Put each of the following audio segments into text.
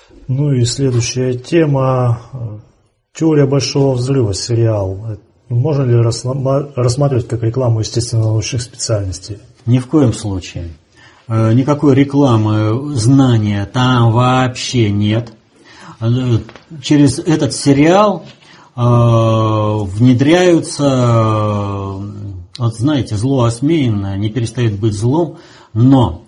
Ну и следующая тема. Теория большого взрыва, сериал. Можно ли рассматривать как рекламу естественно-научных специальностей? Ни в коем случае. Никакой рекламы, знания там вообще нет. Через этот сериал внедряются, вот знаете, зло осмеянное не перестает быть злом, но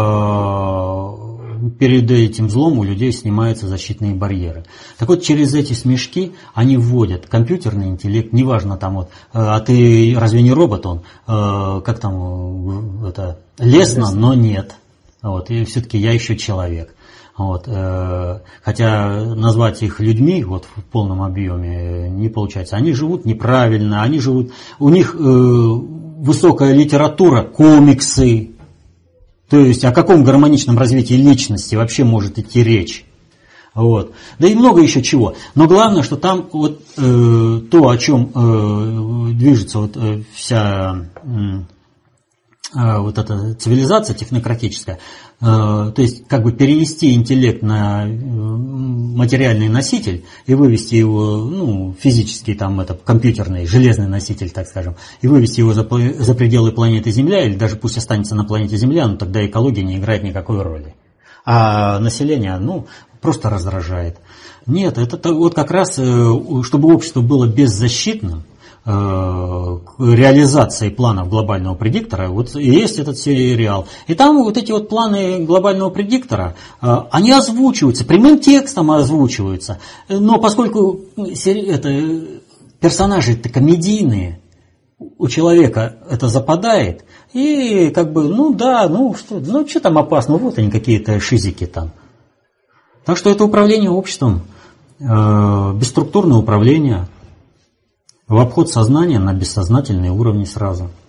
перед этим злом у людей снимаются защитные барьеры. Так вот, через эти смешки они вводят компьютерный интеллект, неважно там вот, а ты разве не робот он, как там, это, лестно, но нет. Вот, и все-таки я еще человек. Вот, хотя назвать их людьми вот, в полном объеме не получается. Они живут неправильно, они живут, у них высокая литература, комиксы. То есть о каком гармоничном развитии личности вообще может идти речь? Вот. Да и много еще чего. Но главное, что там вот, то, о чем движется вот, вся вот эта цивилизация технократическая, то есть как бы перенести интеллект на материальный носитель и вывести его, ну, физический, там, это, компьютерный, железный носитель, так скажем, и вывести его за пределы планеты Земля, или даже пусть останется на планете Земля, но тогда экология не играет никакой роли. А население, ну, просто раздражает. Нет, это вот как раз, чтобы общество было беззащитным, к реализации планов глобального предиктора, вот есть этот сериал. И там вот эти вот планы глобального предиктора, они озвучиваются, прямым текстом озвучиваются. Но поскольку персонажи-то комедийные, у человека это западает, и как бы, ну да, ну что там опасно, вот они какие-то шизики там. Так что это управление обществом, бесструктурное управление, в обход сознания на бессознательные уровни сразу.